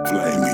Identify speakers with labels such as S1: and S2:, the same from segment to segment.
S1: Flamey.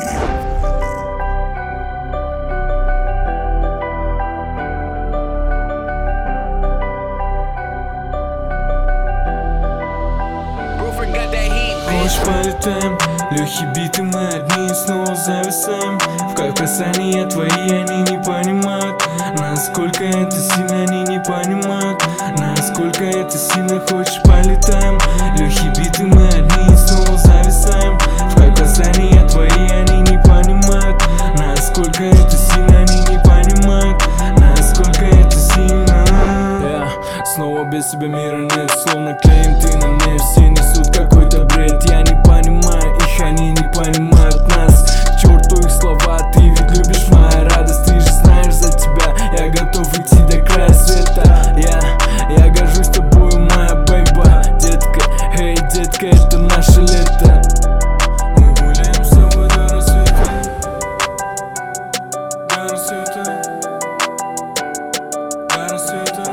S2: Хочешь полетаем, легкие биты, мы одни снова зависаем. В касания твои они не понимают, насколько это сильно они не понимают, насколько это сильно хочешь полетаем. Легкие биты, мы одни снова зависаем. В касания твои они не понимают, насколько это сильно они не понимают, насколько это сильно. Снова без себя мира нет, словно клеим ты на мне. Все несут какой-то бред, я не понимаю их, они не понимают нас. К черту их слова, ты ведь любишь моя радость. Ты же знаешь, за тебя я готов идти до края света. Я горжусь тобою, моя бэйба. Детка, эй, детка, это наше лето. Мы гуляем с тобой до рассвета. До рассвета. До рассвета.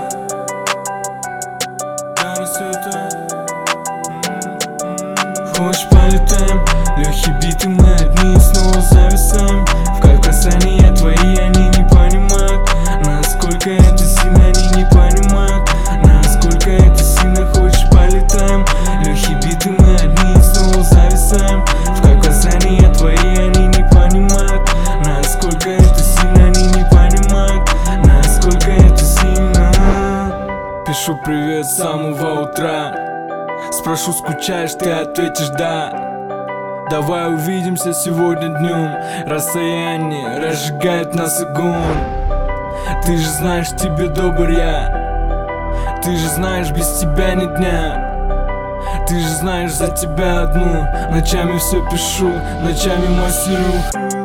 S2: Хочешь полетаем, легкие биты, мы одни снова зависаем. В касания твои они не понимают, насколько это сильно они не понимают, насколько это сильно хочешь полетаем. Легкие биты, мы одни снова зависаем. В касания твои они не понимают, насколько это сильно они не понимают, насколько это сильно. Пишу привет с самого утра, спрошу, скучаешь, ты ответишь да. Давай увидимся сегодня днем. Расстояние разжигает нас огонь. Ты же знаешь, тебе добр я. Ты же знаешь, без тебя ни дня. Ты же знаешь, за тебя одну. Ночами все пишу, ночами мастерю.